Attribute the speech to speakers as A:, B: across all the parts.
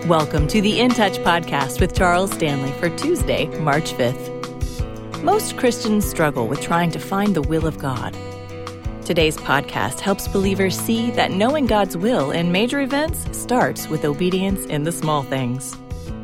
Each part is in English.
A: Welcome to the In Touch podcast with Charles Stanley for Tuesday, March 5th. Most Christians struggle with trying to find the will of God. Today's podcast helps believers see that knowing God's will in major events starts with obedience in the small things.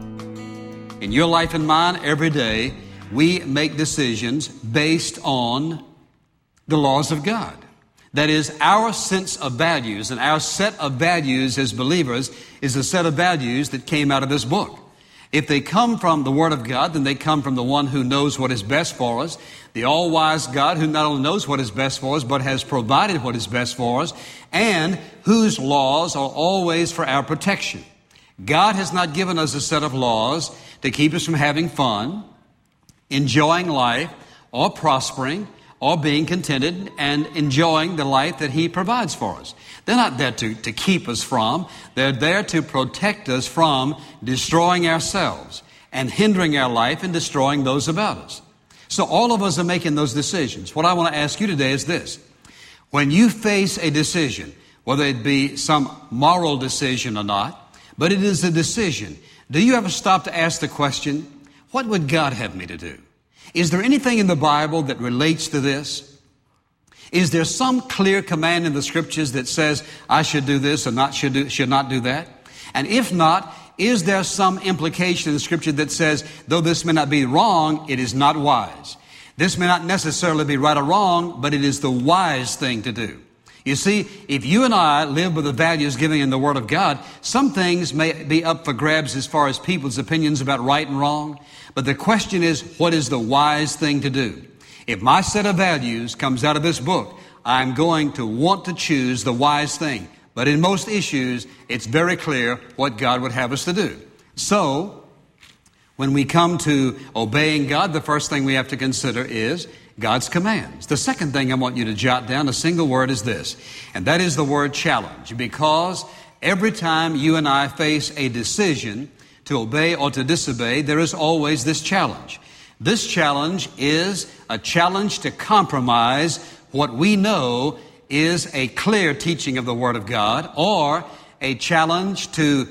B: In your life and mine, every day, we make decisions based on the laws of God. That is, our sense of values, and our set of values as believers is a set of values that came out of this book. If they come from the Word of God, then they come from the one who knows what is best for us, the all-wise God who not only knows what is best for us, but has provided what is best for us, and whose laws are always for our protection. God has not given us a set of laws to keep us from having fun, enjoying life, or prospering, or being contented and enjoying the life that He provides for us. They're not there to keep us from. They're there to protect us from destroying ourselves and hindering our life and destroying those about us. So all of us are making those decisions. What I want to ask you today is this. When you face a decision, whether it be some moral decision or not, but it is a decision, do you ever stop to ask the question, what would God have me to do? Is there anything in the Bible that relates to this? Is there some clear command in the Scriptures that says I should do this or should not do that? And if not, is there some implication in the Scripture that says, though this may not be wrong, it is not wise? This may not necessarily be right or wrong, but it is the wise thing to do. You see, if you and I live with the values given in the Word of God, some things may be up for grabs as far as people's opinions about right and wrong. But the question is, what is the wise thing to do? If my set of values comes out of this book, I'm going to want to choose the wise thing. But in most issues, it's very clear what God would have us to do. So, when we come to obeying God, the first thing we have to consider is God's commands. The second thing I want you to jot down, a single word, is this, and that is the word challenge. Because every time you and I face a decision to obey or to disobey, there is always this challenge. This challenge is a challenge to compromise what we know is a clear teaching of the Word of God, or a challenge to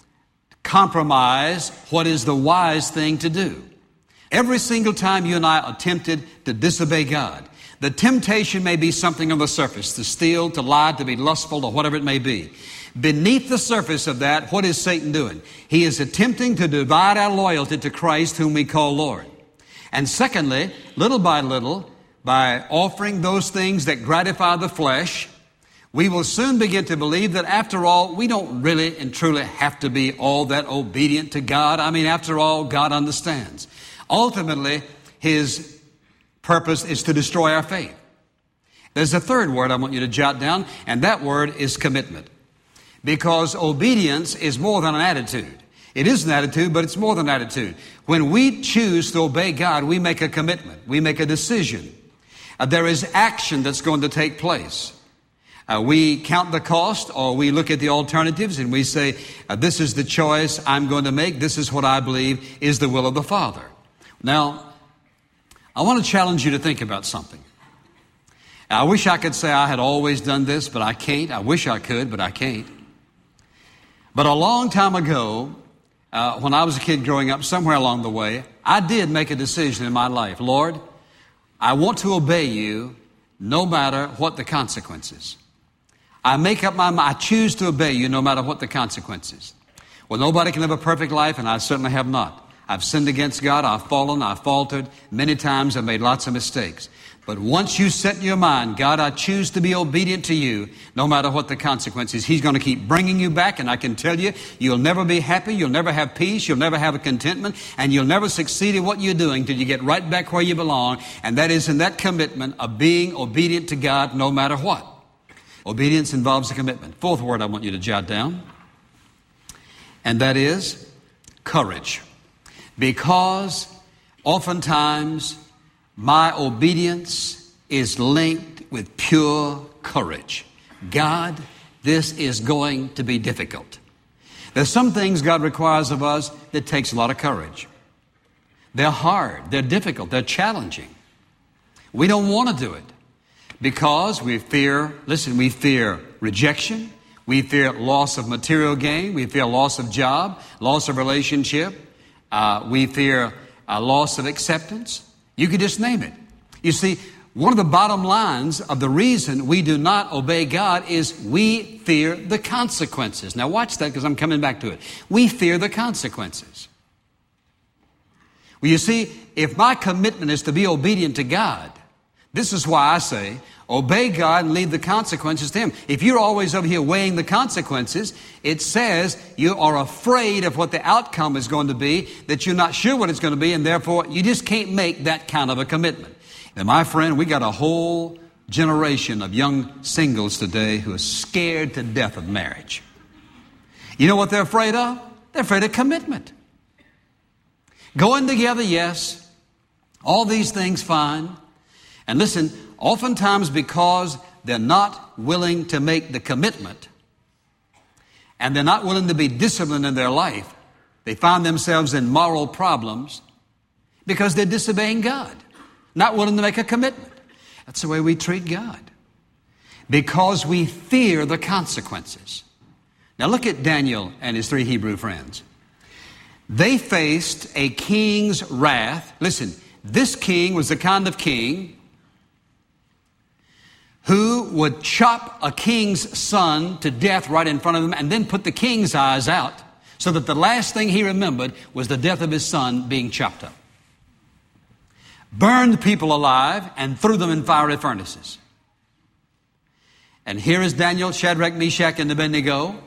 B: compromise what is the wise thing to do. Every single time you and I are tempted to disobey God, the temptation may be something on the surface, to steal, to lie, to be lustful, or whatever it may be. Beneath the surface of that, what is Satan doing? He is attempting to divide our loyalty to Christ, whom we call Lord. And secondly, little by little, by offering those things that gratify the flesh, we will soon begin to believe that after all, we don't really and truly have to be all that obedient to God. I mean, after all, God understands. Ultimately, His purpose is to destroy our faith. There's a third word I want you to jot down, and that word is commitment. Because obedience is more than an attitude. It is an attitude, but it's more than an attitude. When we choose to obey God, we make a commitment. We make a decision. There is action that's going to take place. We count the cost, or we look at the alternatives and we say, this is the choice I'm going to make. This is what I believe is the will of the Father. Now, I want to challenge you to think about something. I wish I could say I had always done this, but I can't. I wish I could, but I can't. But a long time ago, when I was a kid growing up, somewhere along the way, I did make a decision in my life. Lord, I want to obey you no matter what the consequences. I make up my mind. I choose to obey you no matter what the consequences. Well, nobody can live a perfect life, and I certainly have not. I've sinned against God. I've fallen. I've faltered. Many times I've made lots of mistakes. But once you set in your mind, God, I choose to be obedient to you, no matter what the consequences. He's going to keep bringing you back, and I can tell you, you'll never be happy, you'll never have peace, you'll never have a contentment, and you'll never succeed in what you're doing till you get right back where you belong, and that is in that commitment of being obedient to God no matter what. Obedience involves a commitment. Fourth word I want you to jot down, and that is courage. Because oftentimes my obedience is linked with pure courage. God, this is going to be difficult. There's some things God requires of us that takes a lot of courage. They're hard, they're difficult, they're challenging. We don't want to do it because we fear rejection, We fear loss of material gain. We fear loss of job, loss of relationship. We fear loss of acceptance. You could just name it. You see, one of the bottom lines of the reason we do not obey God is we fear the consequences. Now watch that, because I'm coming back to it. We fear the consequences. Well, you see, if my commitment is to be obedient to God, this is why I say, obey God and leave the consequences to Him. If you're always over here weighing the consequences, it says you are afraid of what the outcome is going to be, that you're not sure what it's going to be, and therefore you just can't make that kind of a commitment. And my friend, we got a whole generation of young singles today who are scared to death of marriage. You know what they're afraid of? They're afraid of commitment. Going together, yes. All these things, fine. And listen, oftentimes because they're not willing to make the commitment and they're not willing to be disciplined in their life, they find themselves in moral problems because they're disobeying God, not willing to make a commitment. That's the way we treat God, because we fear the consequences. Now look at Daniel and his 3 Hebrew friends. They faced a king's wrath. Listen, this king was the kind of king who would chop a king's son to death right in front of him and then put the king's eyes out so that the last thing he remembered was the death of his son being chopped up. Burned people alive and threw them in fiery furnaces. And here is Daniel, Shadrach, Meshach, and Abednego,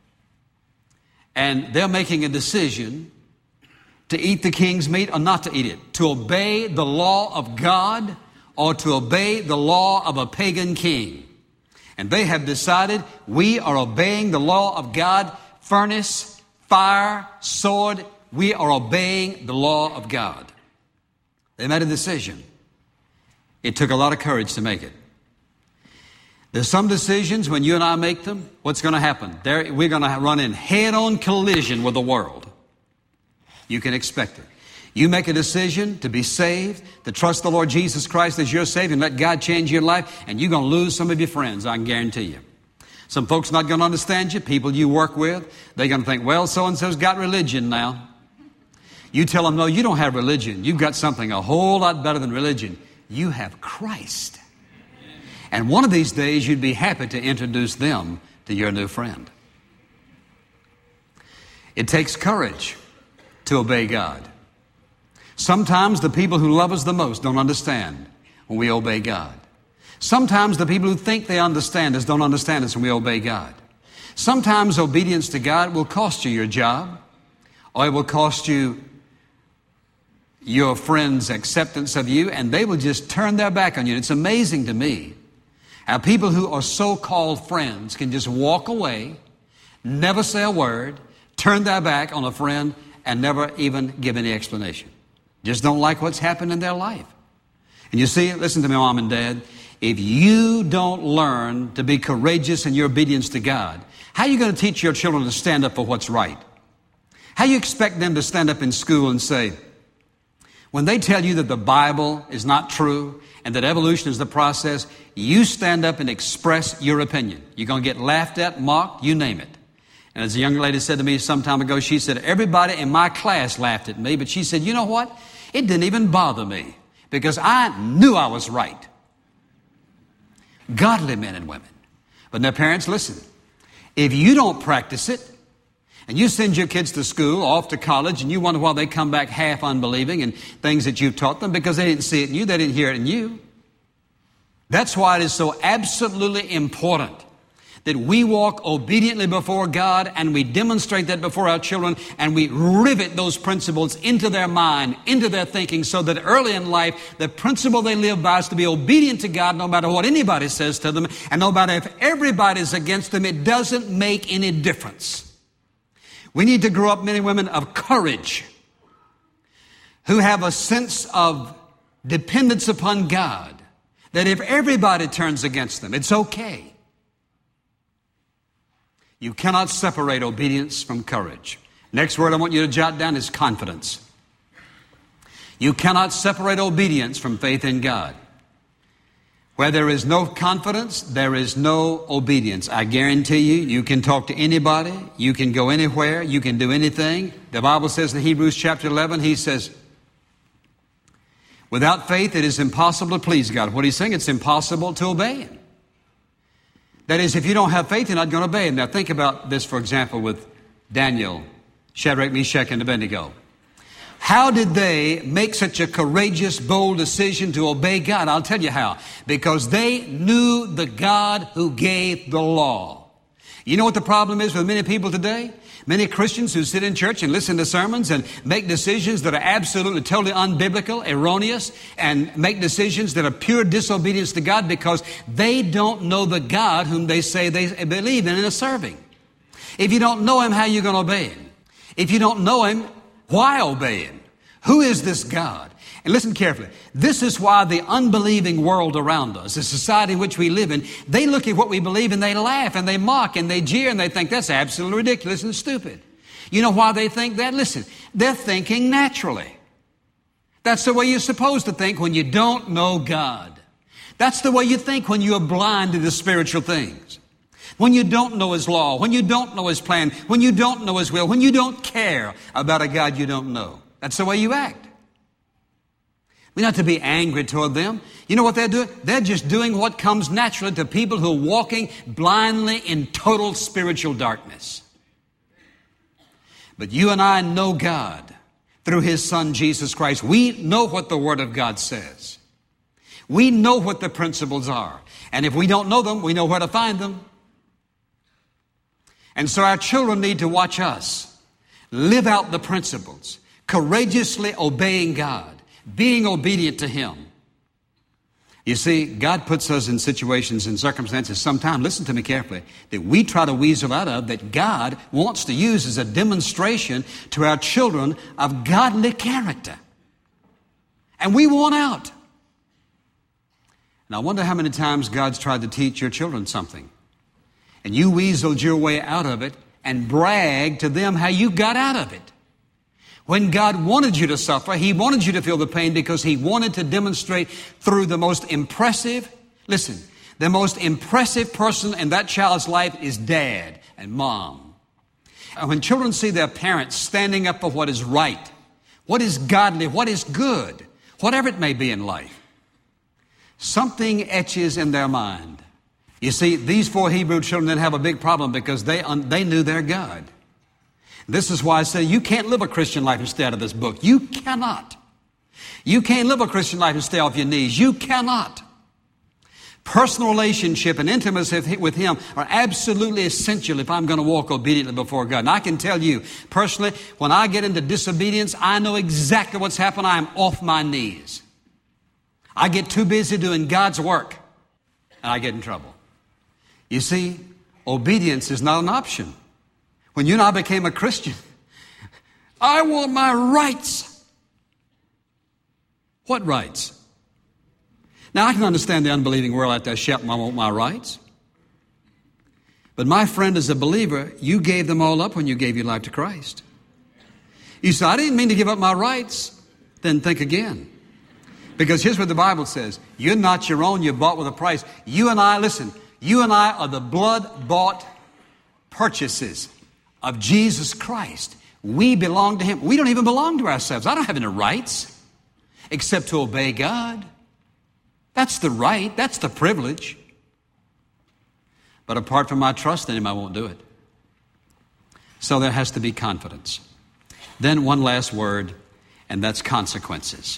B: and they're making a decision to eat the king's meat or not to eat it, to obey the law of God or to obey the law of a pagan king. And they have decided, we are obeying the law of God. Furnace, fire, sword, we are obeying the law of God. They made a decision. It took a lot of courage to make it. There's some decisions, when you and I make them, what's going to happen? We're going to run in head-on collision with the world. You can expect it. You make a decision to be saved, to trust the Lord Jesus Christ as your Savior and let God change your life, and you're going to lose some of your friends, I can guarantee you. Some folks not going to understand you, people you work with. They're going to think, well, so-and-so's got religion now. You tell them, no, you don't have religion. You've got something a whole lot better than religion. You have Christ. And one of these days, you'd be happy to introduce them to your new friend. It takes courage to obey God. Sometimes the people who love us the most don't understand when we obey God. Sometimes the people who think they understand us don't understand us when we obey God. Sometimes obedience to God will cost you your job, or it will cost you your friends' acceptance of you, and they will just turn their back on you. It's amazing to me how people who are so-called friends can just walk away, never say a word, turn their back on a friend, and never even give any explanation. Just don't like what's happened in their life. And you see, listen to me, Mom and Dad, if you don't learn to be courageous in your obedience to God, how are you going to teach your children to stand up for what's right? How do you expect them to stand up in school and say, when they tell you that the Bible is not true and that evolution is the process, you stand up and express your opinion. You're going to get laughed at, mocked, you name it. And as a young lady said to me some time ago, she said, everybody in my class laughed at me, but she said, you know what? It didn't even bother me because I knew I was right. Godly men and women. But now parents, listen, if you don't practice it, and you send your kids to school, off to college, and you wonder why they come back half unbelieving in things that you've taught them because they didn't see it in you, they didn't hear it in you. That's why it is so absolutely important that we walk obediently before God and we demonstrate that before our children and we rivet those principles into their mind, into their thinking, so that early in life, the principle they live by is to be obedient to God no matter what anybody says to them, and no matter if everybody's against them, it doesn't make any difference. We need to grow up men and women of courage who have a sense of dependence upon God, that if everybody turns against them, it's okay. You cannot separate obedience from courage. Next word I want you to jot down is confidence. You cannot separate obedience from faith in God. Where there is no confidence, there is no obedience. I guarantee you, you can talk to anybody, you can go anywhere, you can do anything. The Bible says in Hebrews chapter 11, he says, without faith it is impossible to please God. What he's saying, it's impossible to obey Him. That is, if you don't have faith, you're not going to obey Him. Now think about this, for example, with Daniel, Shadrach, Meshach, and Abednego. How did they make such a courageous, bold decision to obey God? I'll tell you how. Because they knew the God who gave the law. You know what the problem is with many people today? Many Christians who sit in church and listen to sermons and make decisions that are absolutely, totally unbiblical, erroneous, and make decisions that are pure disobedience to God because they don't know the God whom they say they believe in and are serving. If you don't know Him, how are you going to obey Him? If you don't know Him, why obey Him? Who is this God? And listen carefully. This is why the unbelieving world around us, the society in which we live in, they look at what we believe and they laugh and they mock and they jeer and they think that's absolutely ridiculous and stupid. You know why they think that? Listen, they're thinking naturally. That's the way you're supposed to think when you don't know God. That's the way you think when you're blind to the spiritual things. When you don't know His law, when you don't know His plan, when you don't know His will, when you don't care about a God you don't know. That's the way you act. We're not to be angry toward them. You know what they're doing? They're just doing what comes naturally to people who are walking blindly in total spiritual darkness. But you and I know God through His Son, Jesus Christ. We know what the Word of God says. We know what the principles are. And if we don't know them, we know where to find them. And so our children need to watch us live out the principles, courageously obeying God, being obedient to Him. You see, God puts us in situations and circumstances sometimes, listen to me carefully, that we try to weasel out of, that God wants to use as a demonstration to our children of godly character. And we want out. And I wonder how many times God's tried to teach your children something. And you weaseled your way out of it and bragged to them how you got out of it. When God wanted you to suffer, He wanted you to feel the pain because He wanted to demonstrate through the most impressive, listen, the most impressive person in that child's life is dad and mom. And when children see their parents standing up for what is right, what is godly, what is good, whatever it may be in life, something etches in their mind. You see, these 4 Hebrew children didn't have a big problem because they knew their God. This is why I say you can't live a Christian life and stay out of this book. You cannot. You can't live a Christian life and stay off your knees. You cannot. Personal relationship and intimacy with Him are absolutely essential if I'm going to walk obediently before God. And I can tell you, personally, when I get into disobedience, I know exactly what's happened. I am off my knees. I get too busy doing God's work, and I get in trouble. You see, obedience is not an option. When you and I became a Christian, I want my rights. What rights? Now, I can understand the unbelieving world out there shouting, I want my rights. But my friend, as a believer, you gave them all up when you gave your life to Christ. You say, I didn't mean to give up my rights. Then think again. Because here's what the Bible says. You're not your own. You're bought with a price. You and I, listen, you and I are the blood-bought purchases of Jesus Christ. We belong to Him. We don't even belong to ourselves. I don't have any rights except to obey God. That's the right. That's the privilege. But apart from my trust in Him, I won't do it. So there has to be confidence. Then one last word, and that's consequences.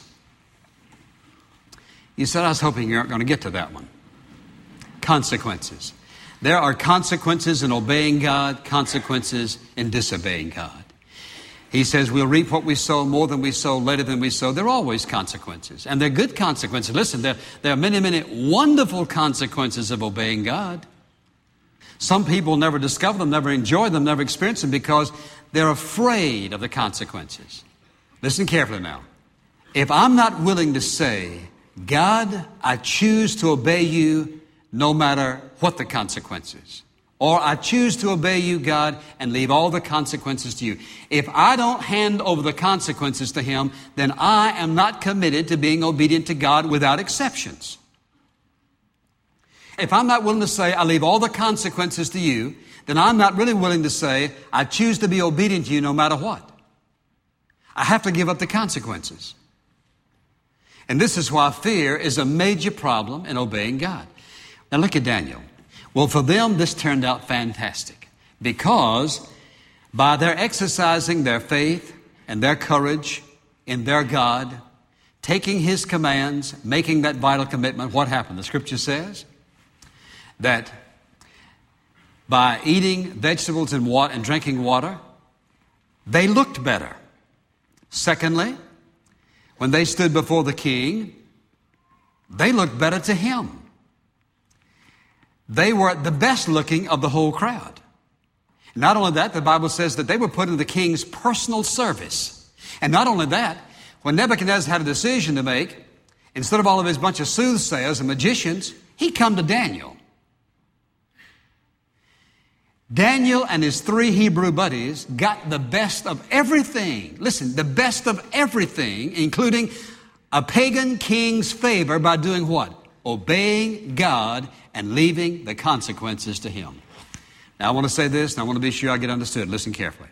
B: You said, I was hoping you aren't going to get to that one. Consequences. There are consequences in obeying God, consequences in disobeying God. He says we'll reap what we sow, more than we sow, later than we sow. There are always consequences, and they're good consequences. Listen, there are many, many wonderful consequences of obeying God. Some people never discover them, never enjoy them, never experience them because they're afraid of the consequences. Listen carefully now. If I'm not willing to say, God, I choose to obey you no matter what the consequences. Or I choose to obey you, God, and leave all the consequences to you. If I don't hand over the consequences to Him, then I am not committed to being obedient to God without exceptions. If I'm not willing to say, I leave all the consequences to you, then I'm not really willing to say, I choose to be obedient to you no matter what. I have to give up the consequences. And this is why fear is a major problem in obeying God. Now look at Daniel. Well, for them, this turned out fantastic because by their exercising their faith and their courage in their God, taking His commands, making that vital commitment, what happened? The Scripture says that by eating vegetables and drinking water, they looked better. Secondly, when they stood before the king, they looked better to him. They were the best looking of the whole crowd. Not only that, the Bible says that they were put in the king's personal service. And not only that, when Nebuchadnezzar had a decision to make, instead of all of his bunch of soothsayers and magicians, he come to Daniel. Daniel and his 3 Hebrew buddies got the best of everything. Listen, the best of everything, including a pagan king's favor by doing what? Obeying God and leaving the consequences to Him. Now I want to say this, and I want to be sure I get understood. Listen carefully.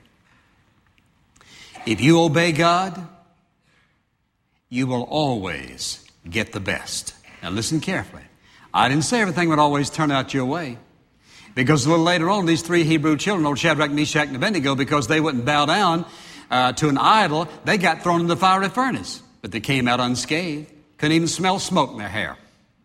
B: If you obey God, you will always get the best. Now listen carefully. I didn't say everything would always turn out your way. Because a little later on, these 3 Hebrew children, old Shadrach, Meshach, and Abednego, because they wouldn't bow down to an idol, they got thrown in the fiery furnace. But they came out unscathed. Couldn't even smell smoke in their hair.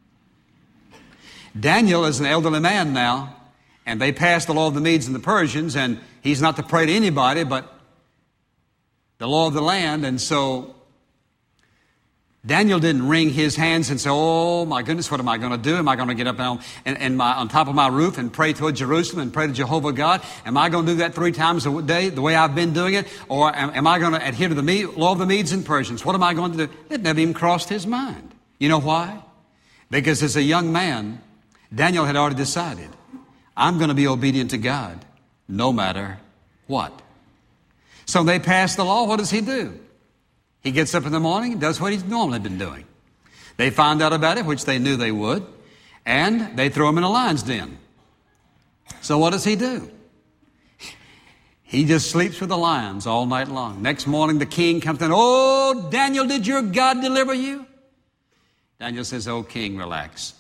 B: Daniel is an elderly man now, and they passed the law of the Medes and the Persians, and he's not to pray to anybody but the law of the land. And so Daniel didn't wring his hands and say, oh my goodness, what am I going to do? Am I going to get up on top of my roof and pray toward Jerusalem and pray to Jehovah God? Am I going to do that 3 times a day the way I've been doing it? Or am I going to adhere to the law of the Medes and Persians? What am I going to do? It never even crossed his mind. You know why? Because as a young man, Daniel had already decided, I'm going to be obedient to God no matter what. So they passed the law. What does he do? He gets up in the morning and does what he's normally been doing. They find out about it, which they knew they would, and they throw him in a lion's den. So what does he do? He just sleeps with the lions all night long. Next morning, the king comes in. Oh, Daniel, did your God deliver you? Daniel says, oh, king, relax.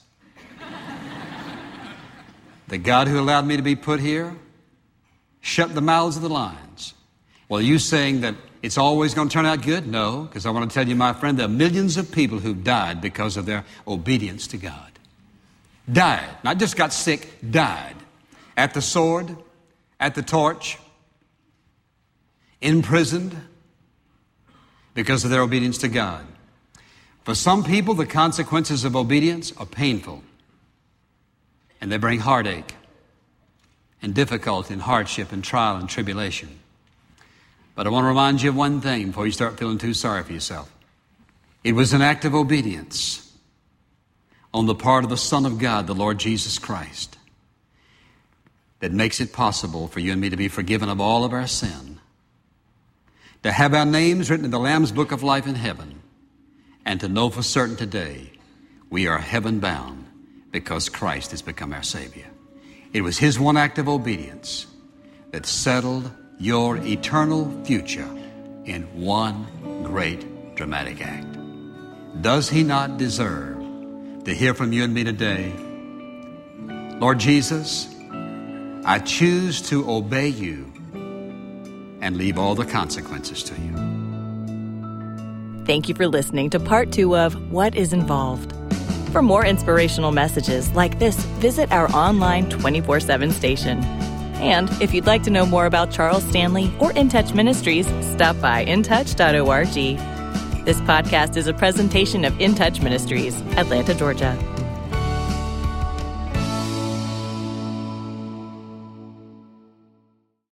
B: The God who allowed me to be put here shut the mouths of the lions. Well, are you saying that it's always going to turn out good? No, because I want to tell you, my friend, there are millions of people who died because of their obedience to God. Died. Not just got sick, died. At the sword, at the torch, imprisoned because of their obedience to God. For some people, the consequences of obedience are painful. And they bring heartache and difficulty and hardship and trial and tribulation. But I want to remind you of one thing before you start feeling too sorry for yourself. It was an act of obedience on the part of the Son of God, the Lord Jesus Christ, that makes it possible for you and me to be forgiven of all of our sin, to have our names written in the Lamb's Book of Life in heaven, and to know for certain today we are heaven bound because Christ has become our Savior. It was His one act of obedience that settled your eternal future in one great dramatic act. Does He not deserve to hear from you and me today? Lord Jesus, I choose to obey you and leave all the consequences to you.
A: Thank you for listening to part 2 of What is Involved? For more inspirational messages like this, visit our online 24/7 station. And if you'd like to know more about Charles Stanley or In Touch Ministries, stop by intouch.org. This podcast is a presentation of In Touch Ministries, Atlanta, Georgia.